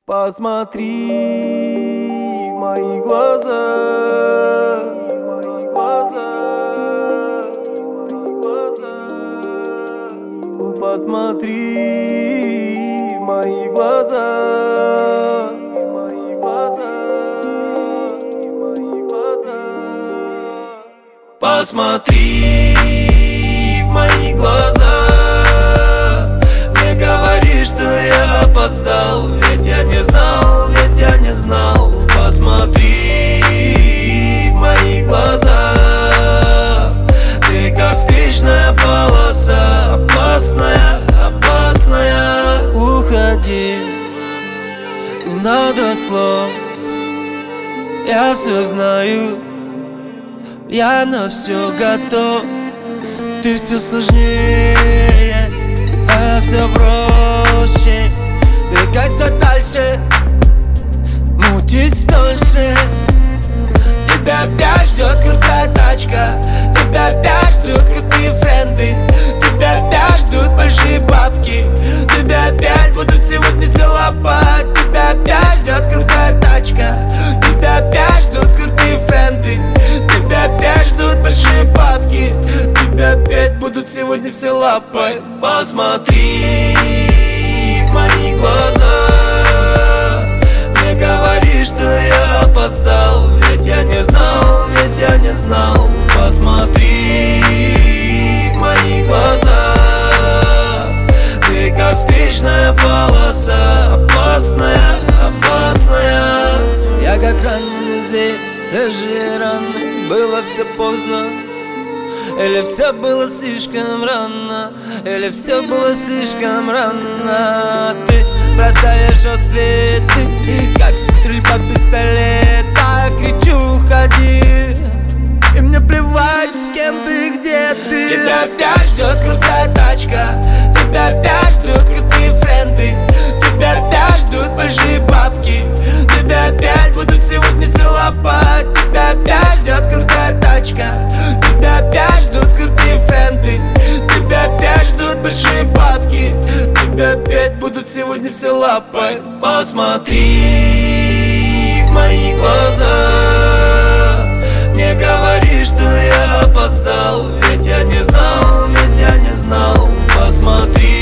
Посмотри в мои глаза, посмотри в мои глаза, посмотри в мои глаза. Не говори, что я опоздал, ведь я не знал, Посмотри в мои глаза. Ты как встречная полоса, опасная. Уходи, не надо слов, я все знаю, я на все готов. Ты все сложнее, а я все проще. Двигайся дальше, мутись дольше. Тебя опять ждет крутая тачка, тебя опять ждут крутые френды, тебя опять ждут большие бабки, тебя опять будут сегодня все лопать. Тебя опять ждет крутая тачка, тебя опять ждут крутые френды, тебя опять ждут большие бабки, тебя опять будут сегодня все лапать. Посмотри в мои глаза. Не говори, что я опоздал, ведь я не знал, Посмотри в мои глаза. Ты как встречная полоса, опасная. Я как раненый зверь, свежие раны. Было все поздно, или все было слишком рано, Ты бросаешь ответы, как стрельба пистолета. Кричу, уходи, и мне плевать, с кем ты, где ты. Тебя опять ждет крутая тачка, тебя опять ждут крутые френды, тебя опять ждут большие бабки, тебя опять будут сегодня все лопать. Тебя опять ждет крутая тачка, тебя опять ждут крутые френды, тебя опять ждут большие бабки, тебя опять будут сегодня все лапать. Посмотри в мои глаза. Не говори, что я опоздал, ведь я не знал, Посмотри